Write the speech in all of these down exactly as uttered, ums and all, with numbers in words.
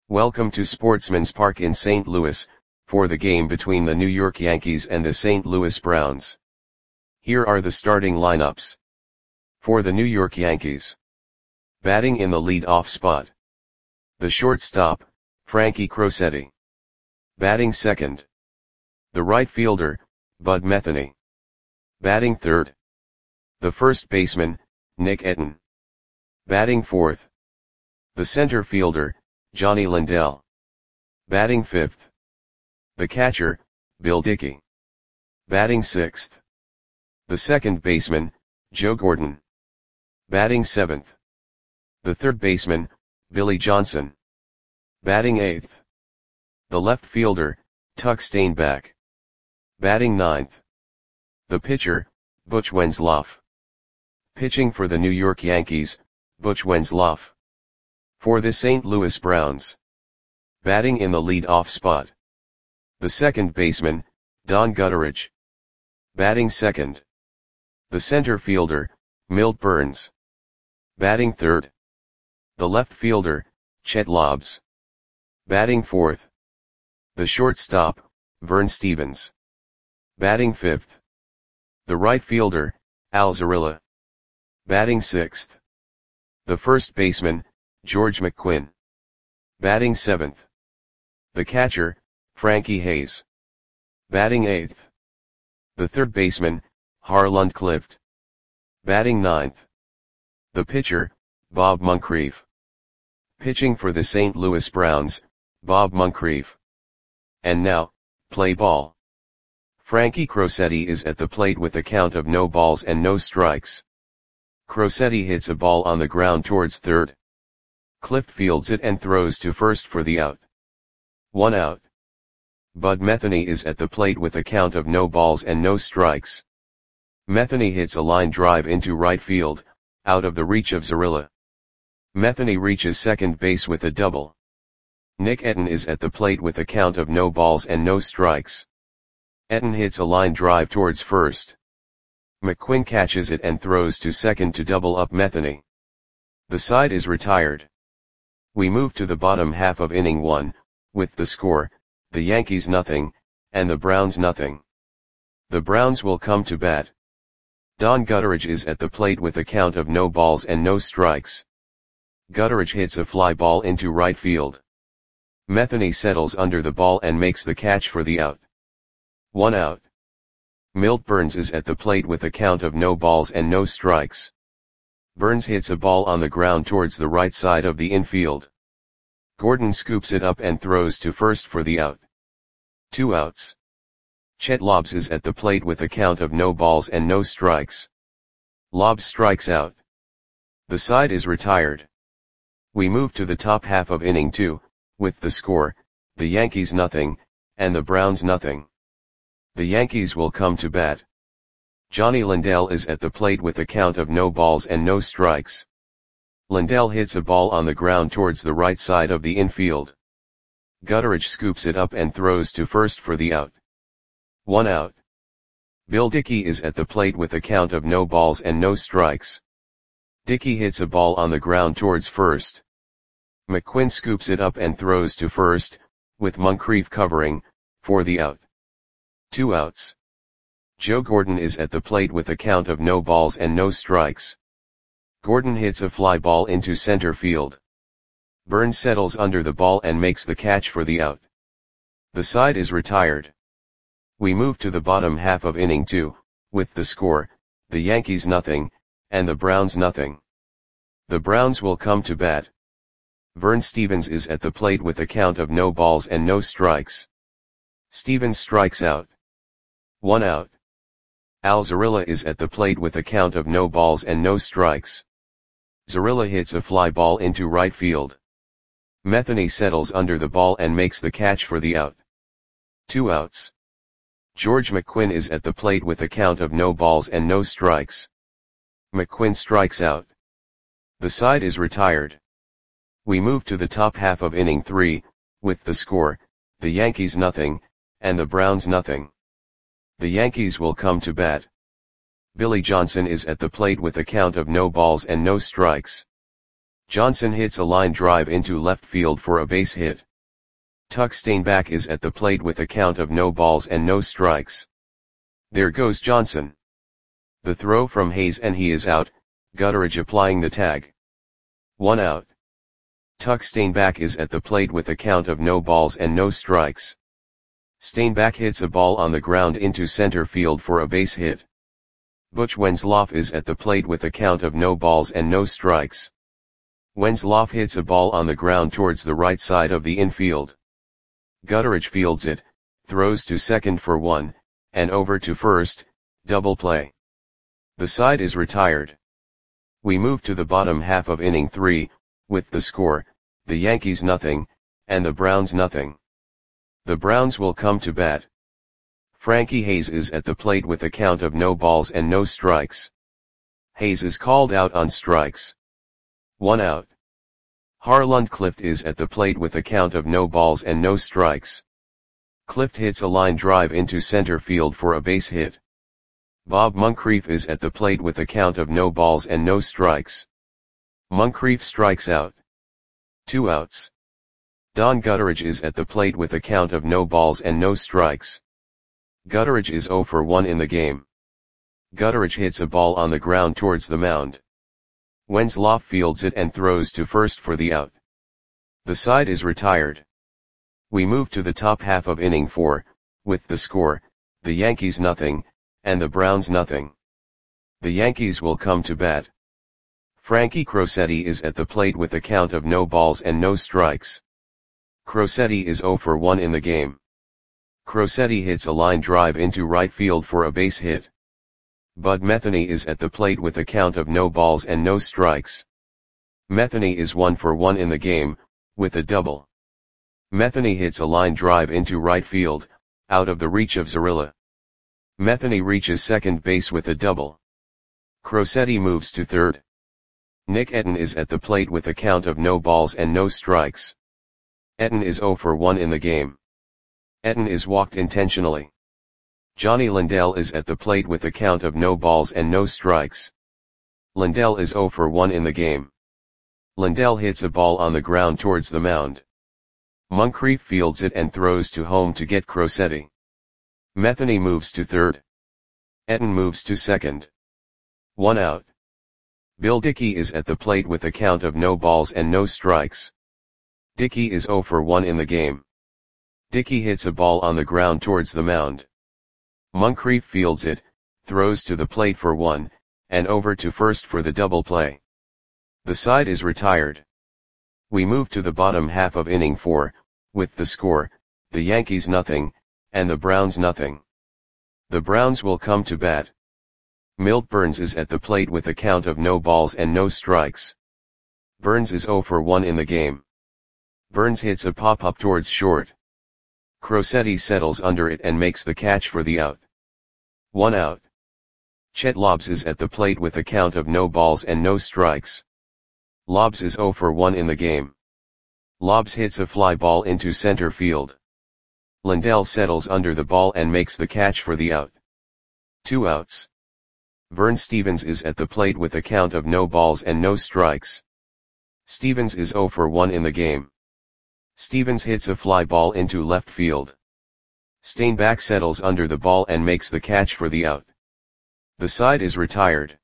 Welcome to Sportsman's Park in Saint Louis, for the game between the New York Yankees and the Saint Louis Browns. Here are the starting lineups. For the New York Yankees. Batting in the lead-off spot. The shortstop, Frankie Crosetti. Batting second. The right fielder, Bud Metheny. Batting third. The first baseman, Nick Etten. Batting fourth. The center fielder, Johnny Lindell. Batting fifth. The catcher, Bill Dickey. Batting sixth. The second baseman, Joe Gordon. Batting seventh. The third baseman, Billy Johnson. Batting eighth. The left fielder, Tuck Steinbach. Batting ninth. The pitcher, Butch Wenzloff. Pitching for the New York Yankees, Butch Wenzloff. For the Saint Louis Browns. Batting in the lead-off spot. The second baseman, Don Gutteridge. Batting second. The center fielder, Milt Burns. Batting third. The left fielder, Chet Lobbs. Batting fourth. The shortstop, Vern Stevens. Batting fifth. The right fielder, Al Zarilla. Batting sixth. The first baseman, George McQuinn. Batting seventh. The catcher, Frankie Hayes. Batting eighth. The third baseman, Harlan Clift. Batting ninth. The pitcher, Bob Moncrief. Pitching for the Saint Louis Browns, Bob Moncrief. And now, play ball. Frankie Crosetti is at the plate with a count of no balls and no strikes. Crosetti hits a ball on the ground towards third. Clift fields it and throws to first for the out. One out. Bud Metheny is at the plate with a count of no balls and no strikes. Metheny hits a line drive into right field, out of the reach of Zarilla. Metheny reaches second base with a double. Nick Etten is at the plate with a count of no balls and no strikes. Etten hits a line drive towards first. McQuinn catches it and throws to second to double up Metheny. The side is retired. We move to the bottom half of inning one, with the score, the Yankees nothing, and the Browns nothing. The Browns will come to bat. Don Gutteridge is at the plate with a count of no balls and no strikes. Gutteridge hits a fly ball into right field. Metheny settles under the ball and makes the catch for the out. One out. Milt Burns is at the plate with a count of no balls and no strikes. Burns hits a ball on the ground towards the right side of the infield. Gordon scoops it up and throws to first for the out. Two outs. Chet Lobbs is at the plate with a count of no balls and no strikes. Lobbs strikes out. The side is retired. We move to the top half of inning two, with the score, the Yankees nothing, and the Browns nothing. The Yankees will come to bat. Johnny Lindell is at the plate with a count of no balls and no strikes. Lindell hits a ball on the ground towards the right side of the infield. Gutteridge scoops it up and throws to first for the out. One out. Bill Dickey is at the plate with a count of no balls and no strikes. Dickey hits a ball on the ground towards first. McQuinn scoops it up and throws to first, with Moncrief covering, for the out. Two outs. Joe Gordon is at the plate with a count of no balls and no strikes. Gordon hits a fly ball into center field. Burns settles under the ball and makes the catch for the out. The side is retired. We move to the bottom half of inning two, with the score, the Yankees nothing, and the Browns nothing. The Browns will come to bat. Vern Stevens is at the plate with a count of no balls and no strikes. Stevens strikes out. One out. Al Zarilla is at the plate with a count of no balls and no strikes. Zarilla hits a fly ball into right field. Metheny settles under the ball and makes the catch for the out. Two outs. George McQuinn is at the plate with a count of no balls and no strikes. McQuinn strikes out. The side is retired. We move to the top half of inning three, with the score, the Yankees nothing, and the Browns nothing. The Yankees will come to bat. Billy Johnson is at the plate with a count of no balls and no strikes. Johnson hits a line drive into left field for a base hit. Tuck Stainback is at the plate with a count of no balls and no strikes. There goes Johnson. The throw from Hayes and he is out, Gutteridge applying the tag. One out. Tuck Stainback is at the plate with a count of no balls and no strikes. Stainback hits a ball on the ground into center field for a base hit. Butch Wenzloff is at the plate with a count of no balls and no strikes. Wenzloff hits a ball on the ground towards the right side of the infield. Gutteridge fields it, throws to second for one, and over to first, double play. The side is retired. We move to the bottom half of inning three, with the score, the Yankees nothing, and the Browns nothing. The Browns will come to bat. Frankie Hayes is at the plate with a count of no balls and no strikes. Hayes is called out on strikes. One out. Harlund Clift is at the plate with a count of no balls and no strikes. Clift hits a line drive into center field for a base hit. Bob Moncrief is at the plate with a count of no balls and no strikes. Moncrief strikes out. Two outs. Don Gutteridge is at the plate with a count of no balls and no strikes. Gutteridge is oh for one in the game. Gutteridge hits a ball on the ground towards the mound. Wenzloff fields it and throws to first for the out. The side is retired. We move to the top half of inning four, with the score, the Yankees nothing, and the Browns nothing. The Yankees will come to bat. Frankie Crosetti is at the plate with a count of no balls and no strikes. Crosetti is oh for one in the game. Crosetti hits a line drive into right field for a base hit. Bud Metheny is at the plate with a count of no balls and no strikes. Metheny is one for one in the game, with a double. Metheny hits a line drive into right field, out of the reach of Zarilla. Metheny reaches second base with a double. Crosetti moves to third. Nick Etten is at the plate with a count of no balls and no strikes. Etten is oh for one in the game. Etten is walked intentionally. Johnny Lindell is at the plate with a count of no balls and no strikes. Lindell is oh for one in the game. Lindell hits a ball on the ground towards the mound. Moncrief fields it and throws to home to get Crosetti. Metheny moves to third. Etten moves to second. One out. Bill Dickey is at the plate with a count of no balls and no strikes. Dickey is oh for one in the game. Dickey hits a ball on the ground towards the mound. Moncrief fields it, throws to the plate for one, and over to first for the double play. The side is retired. We move to the bottom half of inning four, with the score, the Yankees nothing, and the Browns nothing. The Browns will come to bat. Milt Burns is at the plate with a count of no balls and no strikes. Burns is oh for one in the game. Burns hits a pop-up towards short. Crosetti settles under it and makes the catch for the out. One out. Chet Lobbs is at the plate with a count of no balls and no strikes. Lobbs is oh for one in the game. Lobbs hits a fly ball into center field. Lindell settles under the ball and makes the catch for the out. Two outs. Vern Stevens is at the plate with a count of no balls and no strikes. Stevens is oh for one in the game. Stevens hits a fly ball into left field. Stainback settles under the ball and makes the catch for the out. The side is retired.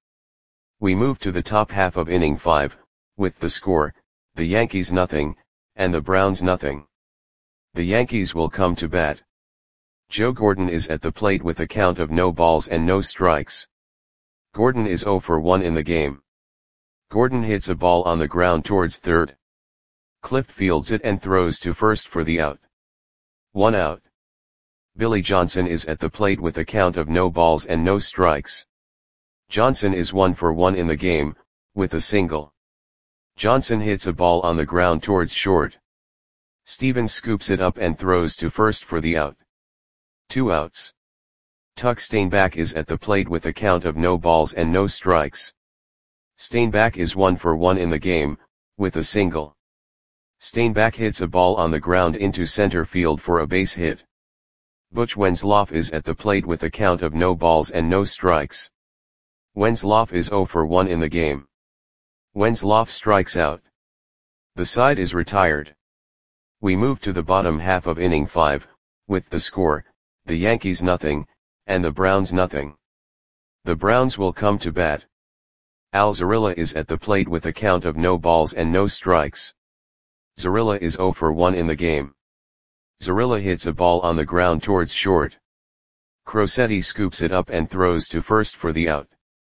We move to the top half of inning five, with the score, the Yankees nothing, and the Browns nothing. The Yankees will come to bat. Joe Gordon is at the plate with a count of no balls and no strikes. Gordon is oh for one in the game. Gordon hits a ball on the ground towards third. Clift fields it and throws to first for the out. One out. Billy Johnson is at the plate with a count of no balls and no strikes. Johnson is one for one in the game, with a single. Johnson hits a ball on the ground towards short. Stevens scoops it up and throws to first for the out. Two outs. Tuck Stainback is at the plate with a count of no balls and no strikes. Stainback is one for one in the game, with a single. Stainback hits a ball on the ground into center field for a base hit. Butch Wenzloff is at the plate with a count of no balls and no strikes. Wenzloff is oh for one in the game. Wenzloff strikes out. The side is retired. We move to the bottom half of inning five, with the score, the Yankees nothing, and the Browns nothing. The Browns will come to bat. Al Zarilla is at the plate with a count of no balls and no strikes. Zarilla is oh for one in the game. Zarilla hits a ball on the ground towards short. Crosetti scoops it up and throws to first for the out.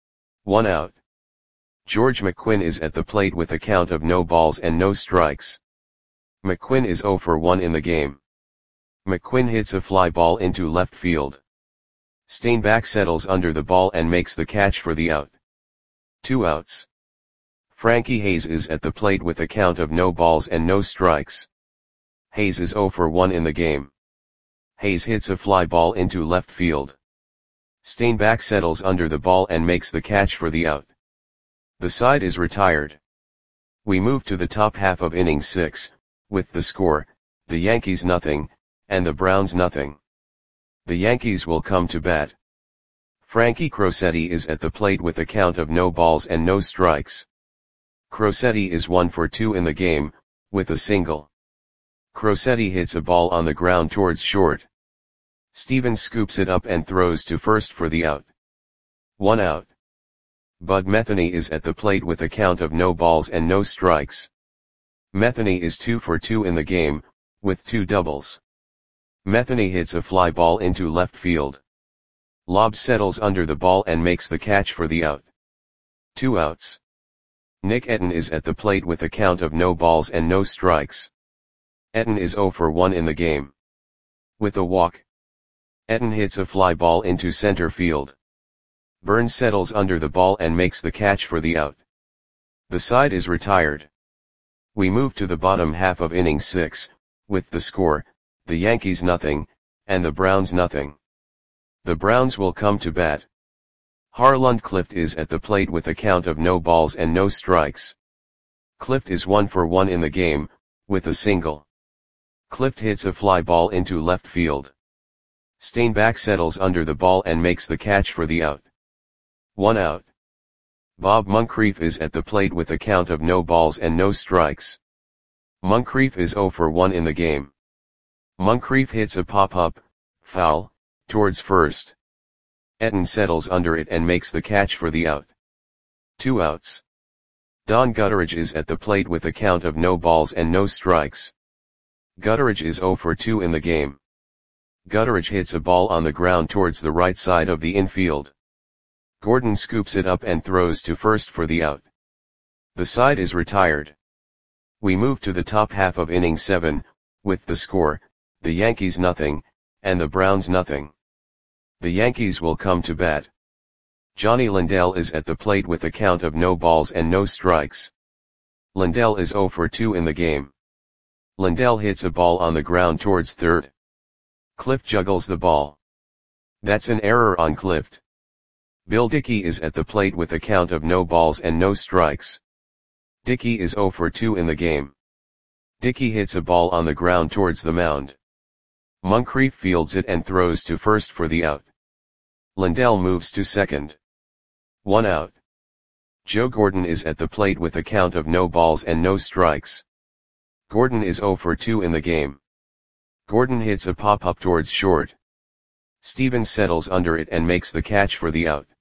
One out. George McQuinn is at the plate with a count of no balls and no strikes. McQuinn is oh for one in the game. McQuinn hits a fly ball into left field. Steinbach settles under the ball and makes the catch for the out. Two outs. Frankie Hayes is at the plate with a count of no balls and no strikes. Hayes is oh for one in the game. Hayes hits a fly ball into left field. Steinbach settles under the ball and makes the catch for the out. The side is retired. We move to the top half of inning six, with the score, the Yankees nothing, and the Browns nothing. The Yankees will come to bat. Frankie Crosetti is at the plate with a count of no balls and no strikes. Crosetti is one for two in the game, with a single. Crosetti hits a ball on the ground towards short. Stevens scoops it up and throws to first for the out. One out. Bud Metheny is at the plate with a count of no balls and no strikes. Metheny is two for two in the game, with two doubles. Metheny hits a fly ball into left field. Lobb settles under the ball and makes the catch for the out. Two outs. Nick Etten is at the plate with a count of no balls and no strikes. Etten is oh for one in the game. With a walk. Etten hits a fly ball into center field. Burns settles under the ball and makes the catch for the out. The side is retired. We move to the bottom half of inning six, with the score, the Yankees nothing, and the Browns nothing. The Browns will come to bat. Harlund Clift is at the plate with a count of no balls and no strikes. Clift is one for one in the game, with a single. Clift hits a fly ball into left field. Steinbach settles under the ball and makes the catch for the out. One out. Bob Moncrief is at the plate with a count of no balls and no strikes. Moncrief is oh for one in the game. Moncrief hits a pop-up, foul, towards first. Etten settles under it and makes the catch for the out. Two outs. Don Gutteridge is at the plate with a count of no balls and no strikes. Gutteridge is oh for two in the game. Gutteridge hits a ball on the ground towards the right side of the infield. Gordon scoops it up and throws to first for the out. The side is retired. We move to the top half of inning seven, with the score, the Yankees nothing, and the Browns nothing. The Yankees will come to bat. Johnny Lindell is at the plate with a count of no balls and no strikes. Lindell is oh for two in the game. Lindell hits a ball on the ground towards third. Clift juggles the ball. That's an error on Clift. Bill Dickey is at the plate with a count of no balls and no strikes. Dickey is oh for two in the game. Dickey hits a ball on the ground towards the mound. Moncrief fields it and throws to first for the out. Lindell moves to second. One out. Joe Gordon is at the plate with a count of no balls and no strikes. Gordon is oh for two in the game. Gordon hits a pop-up towards short. Stevens settles under it and makes the catch for the out.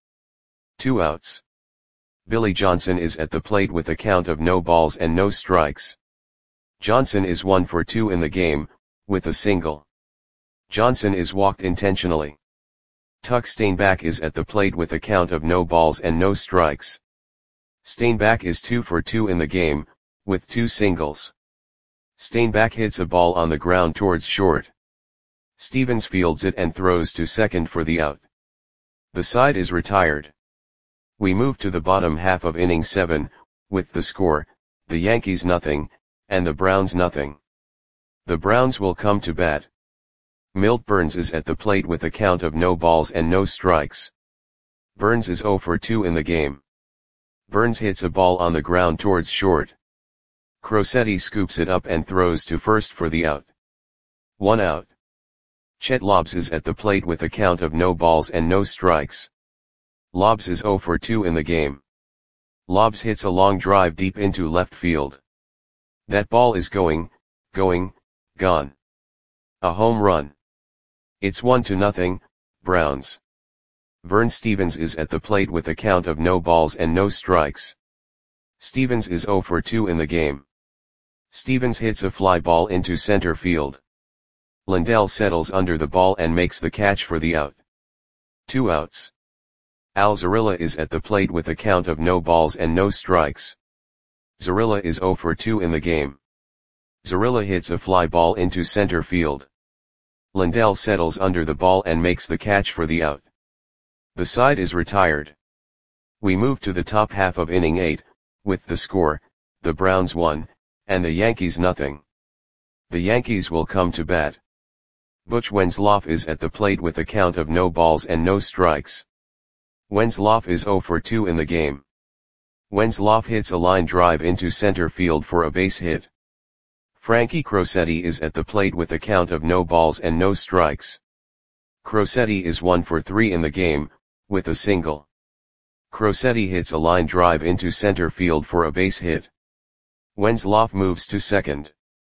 Two outs. Billy Johnson is at the plate with a count of no balls and no strikes. Johnson is one for two in the game, with a single. Johnson is walked intentionally. Tuck Steinbach is at the plate with a count of no balls and no strikes. Steinbach is two for two in the game, with two singles. Steinbach hits a ball on the ground towards short. Stevens fields it and throws to second for the out. The side is retired. We move to the bottom half of inning seven, with the score, the Yankees nothing, and the Browns nothing. The Browns will come to bat. Milt Burns is at the plate with a count of no balls and no strikes. Burns is oh for two in the game. Burns hits a ball on the ground towards short. Crosetti scoops it up and throws to first for the out. One out. Chet Lobbs is at the plate with a count of no balls and no strikes. Lobbs is oh for two in the game. Lobbs hits a long drive deep into left field. That ball is going, going, gone. A home run. It's one to nothing, Browns. Vern Stephens is at the plate with a count of no balls and no strikes. Stephens is oh for two in the game. Stephens hits a fly ball into center field. Lindell settles under the ball and makes the catch for the out. Two outs. Al Zarilla is at the plate with a count of no balls and no strikes. Zarilla is oh for two in the game. Zarilla hits a fly ball into center field. Lindell settles under the ball and makes the catch for the out. The side is retired. We move to the top half of inning eight, with the score, the Browns one, and the Yankees nothing. The Yankees will come to bat. Butch Wenzloff is at the plate with a count of no balls and no strikes. Wenzloff is oh for two in the game. Wenzloff hits a line drive into center field for a base hit. Frankie Crosetti is at the plate with a count of no balls and no strikes. Crosetti is one for three in the game, with a single. Crosetti hits a line drive into center field for a base hit. Wenzloff moves to second.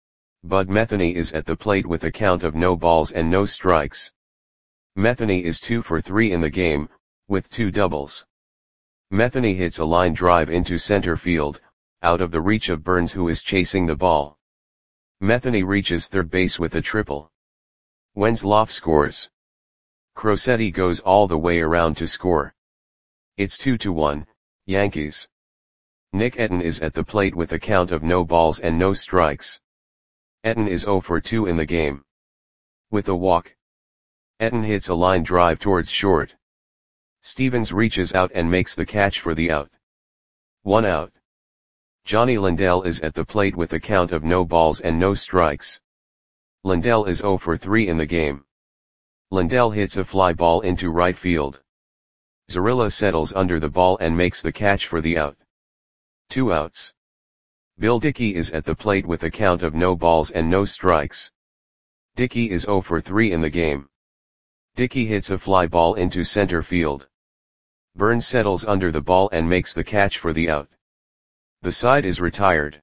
Bud Metheny is at the plate with a count of no balls and no strikes. Metheny is two for three in the game, with two doubles. Metheny hits a line drive into center field, out of the reach of Burns, who is chasing the ball. Metheny reaches third base with a triple. Wenzloff scores. Crosetti goes all the way around to score. It's two to one, Yankees. Nick Etten is at the plate with a count of no balls and no strikes. Etten is oh for two in the game. With a walk. Etten hits a line drive towards short. Stephens reaches out and makes the catch for the out. One out. Johnny Lindell is at the plate with a count of no balls and no strikes. Lindell is oh for three in the game. Lindell hits a fly ball into right field. Zarilla settles under the ball and makes the catch for the out. Two outs. Bill Dickey is at the plate with a count of no balls and no strikes. Dickey is oh for three in the game. Dickey hits a fly ball into center field. Burns settles under the ball and makes the catch for the out. The side is retired.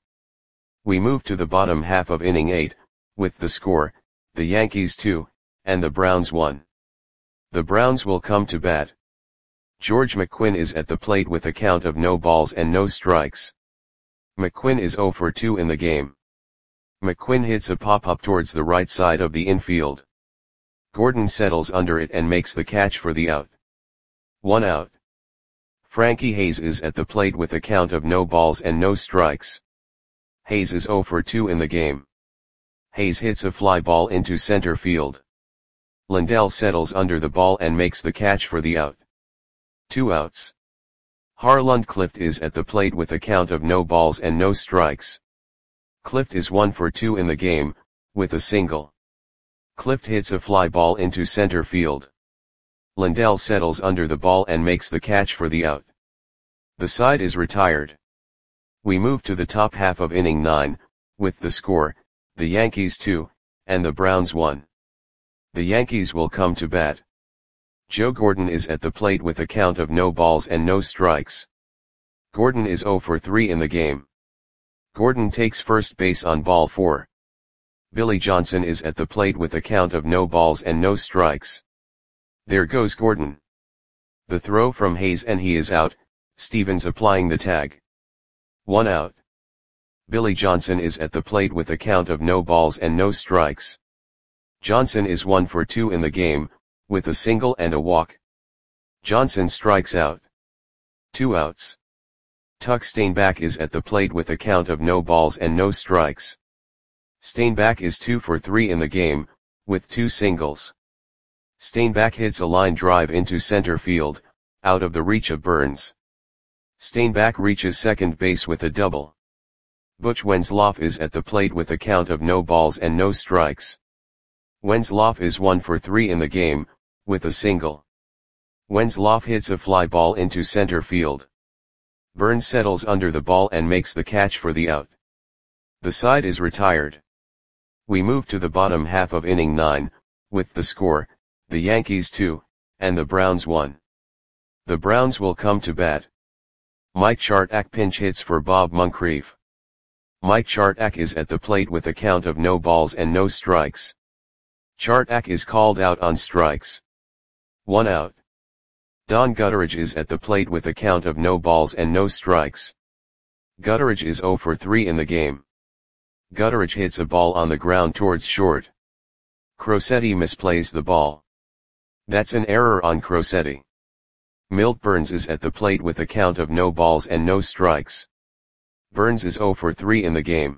We move to the bottom half of inning eight, with the score, the Yankees two, and the Browns one. The Browns will come to bat. George McQuinn is at the plate with a count of no balls and no strikes. McQuinn is oh for two in the game. McQuinn hits a pop-up towards the right side of the infield. Gordon settles under it and makes the catch for the out. One out. Frankie Hayes is at the plate with a count of no balls and no strikes. Hayes is oh for two in the game. Hayes hits a fly ball into center field. Lindell settles under the ball and makes the catch for the out. Two outs. Harland Clift is at the plate with a count of no balls and no strikes. Clift is one for two in the game, with a single. Clift hits a fly ball into center field. Lindell settles under the ball and makes the catch for the out. The side is retired. We move to the top half of inning nine, with the score, the Yankees two, and the Browns one. The Yankees will come to bat. Joe Gordon is at the plate with a count of no balls and no strikes. Gordon is oh for three in the game. Gordon takes first base on ball four. Billy Johnson is at the plate with a count of no balls and no strikes. There goes Gordon. The throw from Hayes and he is out, Stephens applying the tag. One out. Billy Johnson is at the plate with a count of no balls and no strikes. Johnson is one for two in the game, with a single and a walk. Johnson strikes out. Two outs. Tuck Steinbach is at the plate with a count of no balls and no strikes. Steinbach is two for three in the game, with two singles. Steinbach hits a line drive into center field, out of the reach of Burns. Steinbach reaches second base with a double. Butch Wenzloff is at the plate with a count of no balls and no strikes. Wenzloff is one for three in the game, with a single. Wenzloff hits a fly ball into center field. Burns settles under the ball and makes the catch for the out. The side is retired. We move to the bottom half of inning nine, with the score, the Yankees two, and the Browns one. The Browns will come to bat. Mike Chartak pinch hits for Bob Moncrief. Mike Chartak is at the plate with a count of no balls and no strikes. Chartak is called out on strikes. One out. Don Gutteridge is at the plate with a count of no balls and no strikes. Gutteridge is zero for three in the game. Gutteridge hits a ball on the ground towards short. Crosetti misplays the ball. That's an error on Crosetti. Milt Burns is at the plate with a count of no balls and no strikes. Burns is zero for three in the game.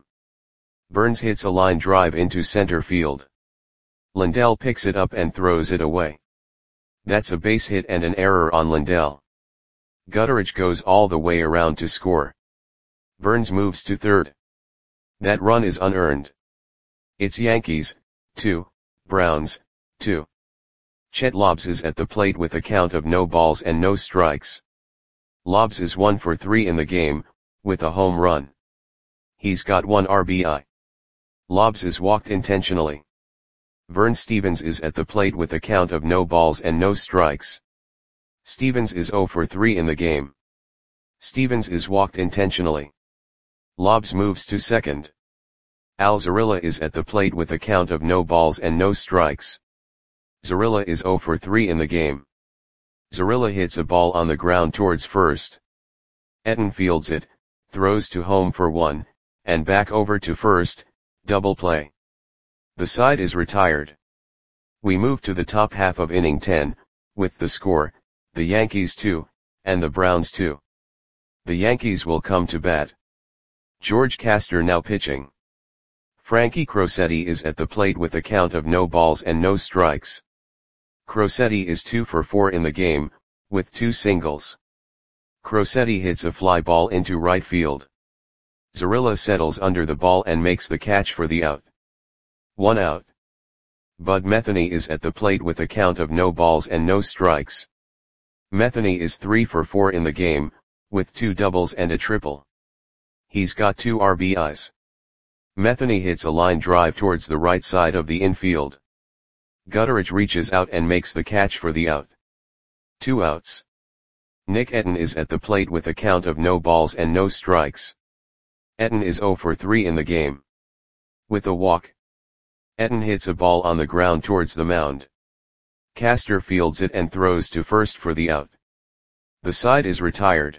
Burns hits a line drive into center field. Lindell picks it up and throws it away. That's a base hit and an error on Lindell. Gutteridge goes all the way around to score. Burns moves to third. That run is unearned. It's Yankees, two, Browns, two. Chet Lobbs is at the plate with a count of no balls and no strikes. Lobbs is one for three in the game, with a home run. He's got one R B I. Lobbs is walked intentionally. Vern Stevens is at the plate with a count of no balls and no strikes. Stevens is zero for three in the game. Stevens is walked intentionally. Lobbs moves to second. Al Zarilla is at the plate with a count of no balls and no strikes. Zarilla is zero for three in the game. Zarilla hits a ball on the ground towards first. Etten fields it, throws to home for one, and back over to first, double play. The side is retired. We move to the top half of inning ten, with the score, the Yankees two, and the Browns two. The Yankees will come to bat. George Castor now pitching. Frankie Crosetti is at the plate with a count of no balls and no strikes. Crosetti is two for four in the game, with two singles. Crosetti hits a fly ball into right field. Zarilla settles under the ball and makes the catch for the out. One out. Bud Metheny is at the plate with a count of no balls and no strikes. Metheny is three for four in the game, with two doubles and a triple. He's got two R B Is. Metheny hits a line drive towards the right side of the infield. Gutteridge reaches out and makes the catch for the out. Two outs. Nick Etten is at the plate with a count of no balls and no strikes. Etten is zero for three in the game. With a walk. Etten hits a ball on the ground towards the mound. Castor fields it and throws to first for the out. The side is retired.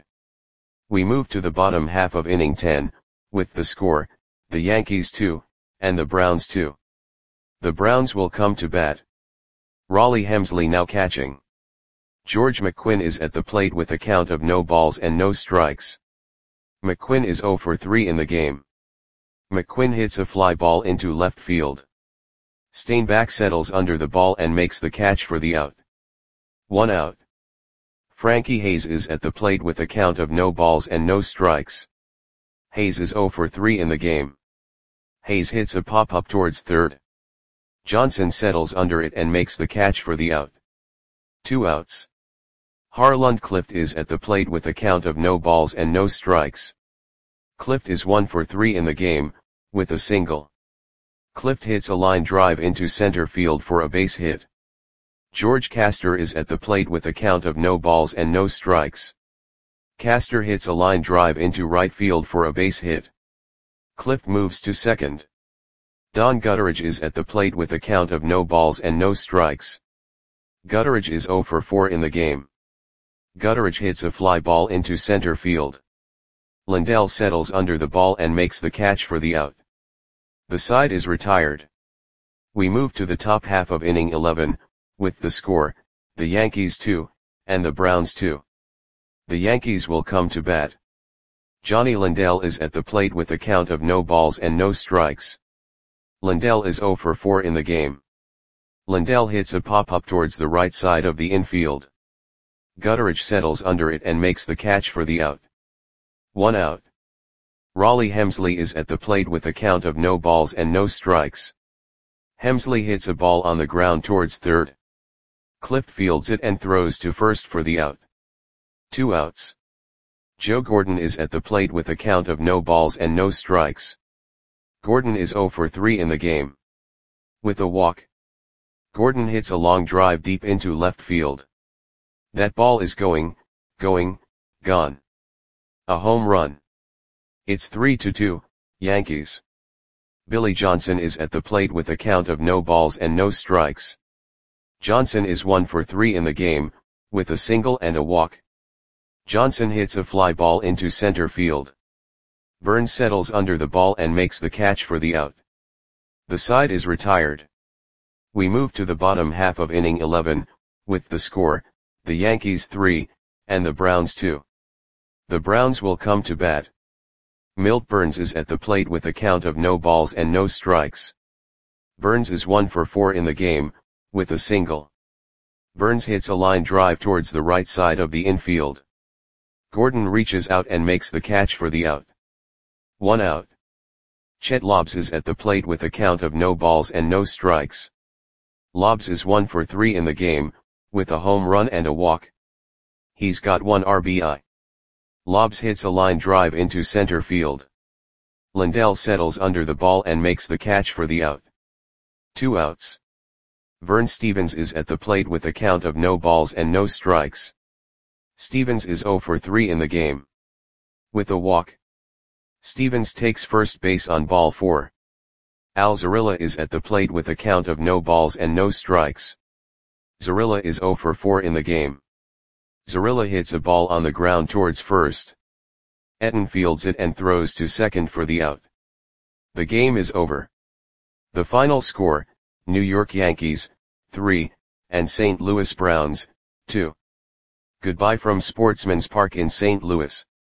We move to the bottom half of inning ten, with the score, the Yankees two, and the Browns two. The Browns will come to bat. Raleigh Hemsley now catching. George McQuinn is at the plate with a count of no balls and no strikes. McQuinn is zero for three in the game. McQuinn hits a fly ball into left field. Steinbach settles under the ball and makes the catch for the out. One out. Frankie Hayes is at the plate with a count of no balls and no strikes. Hayes is zero for three in the game. Hayes hits a pop-up towards third. Johnson settles under it and makes the catch for the out. Two outs. Harlund Clift is at the plate with a count of no balls and no strikes. Clift is one for three in the game, with a single. Clift hits a line drive into center field for a base hit. George Castor is at the plate with a count of no balls and no strikes. Castor hits a line drive into right field for a base hit. Clift moves to second. Don Gutteridge is at the plate with a count of no balls and no strikes. Gutteridge is zero for four in the game. Gutteridge hits a fly ball into center field. Lindell settles under the ball and makes the catch for the out. The side is retired. We move to the top half of inning eleven, with the score, the Yankees two, and the Browns two. The Yankees will come to bat. Johnny Lindell is at the plate with a count of no balls and no strikes. Lindell is zero for four in the game. Lindell hits a pop-up towards the right side of the infield. Gutteridge settles under it and makes the catch for the out. One out. Raleigh Hemsley is at the plate with a count of no balls and no strikes. Hemsley hits a ball on the ground towards third. Clift fields it and throws to first for the out. Two outs. Joe Gordon is at the plate with a count of no balls and no strikes. Gordon is zero for three in the game. With a walk. Gordon hits a long drive deep into left field. That ball is going, going, gone. A home run. It's three to two, Yankees. Billy Johnson is at the plate with a count of no balls and no strikes. Johnson is one for three in the game, with a single and a walk. Johnson hits a fly ball into center field. Burns settles under the ball and makes the catch for the out. The side is retired. We move to the bottom half of inning eleven, with the score, the Yankees three, and the Browns two. The Browns will come to bat. Milt Burns is at the plate with a count of no balls and no strikes. Burns is one for four in the game, with a single. Burns hits a line drive towards the right side of the infield. Gordon reaches out and makes the catch for the out. One out. Chet Lobbs is at the plate with a count of no balls and no strikes. Lobbs is one for three in the game, with a home run and a walk. He's got one R B I. Lobbs hits a line drive into center field. Lindell settles under the ball and makes the catch for the out. Two outs. Vern Stevens is at the plate with a count of no balls and no strikes. Stevens is zero for three in the game. With a walk. Stevens takes first base on ball four. Al Zarilla is at the plate with a count of no balls and no strikes. Zarilla is zero for four in the game. Zarilla hits a ball on the ground towards first. Etten fields it and throws to second for the out. The game is over. The final score, New York Yankees, three, and Saint Louis Browns, two. Goodbye from Sportsman's Park in Saint Louis.